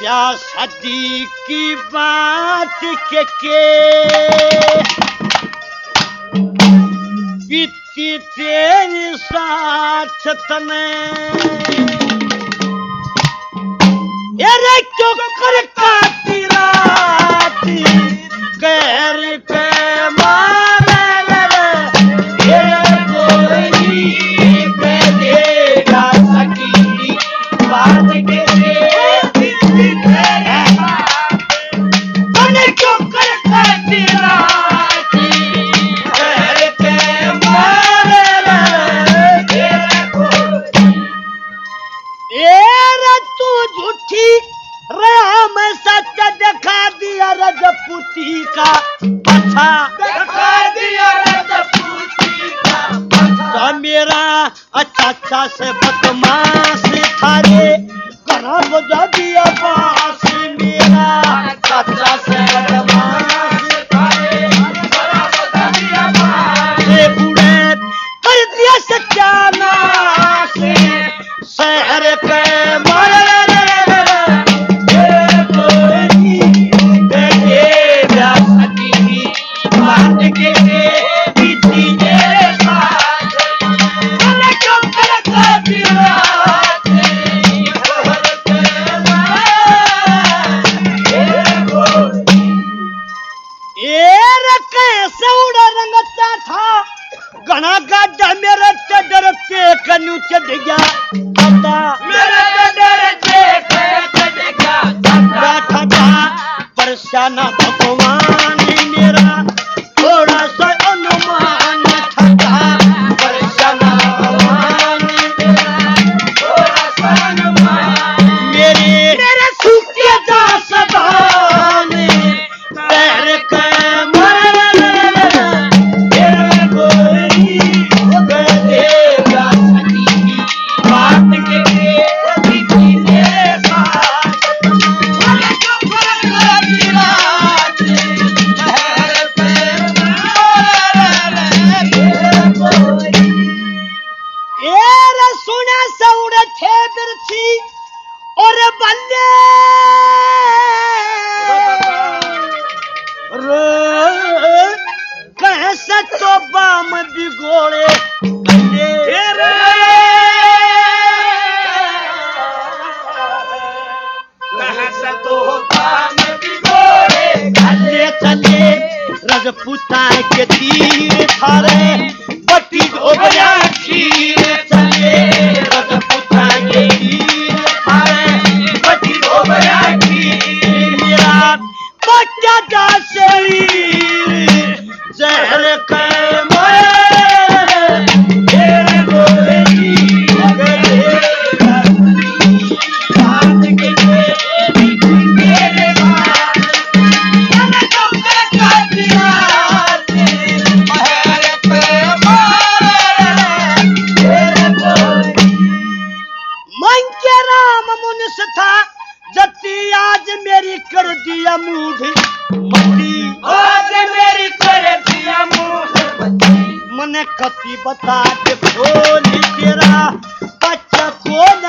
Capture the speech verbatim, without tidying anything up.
प्यास शादी की बात के के बीती तेरी साथ तने अरे क्यों कर काटी रात कहर पे मारे ये कोई पे देगा सकी बात के रजपूती का पछा दिखा दिया रजपूती का पछा मेरा अच्छा अच्छा से बदमाश थारे करा बजा दिया बास मेरा अच्छा से बदमाश थारे करा बजा दिया बास ये बूढ़े कर दिया सत्यानाश शहर पे मारे घना गाड़ा मेरे डर के कन्यू चढ़ गया दादा मेरे डर के चढ़ गया दादा ठगा परेशाना भगवान मेरा थोड़ा सा अनुमान ठगा परेशाना भगवान मेरा थोड़ा सा अनुमान मेरे मेरे सूखे जा सदान पैर के और बल्ले कैसे तो बाम बिगोड़े कैसे तो बाम बिगोड़े चले चले रजपूता के तीर थारे पट्टी ढोबरा खीर चले रजपूता के तीर मेरा बच्चा का शरीर जहर के मारे तेरे गोली मगर बात के तेरे बात मैंने कब तक दिया महर पे मारे तेरे गोली मन के राम मनुष्य था जती आज मेरी कर दिया मूढ़ मती आज मेरी कर दिया मूढ़ मती मने कति बता के खोली तेरा बच्चा को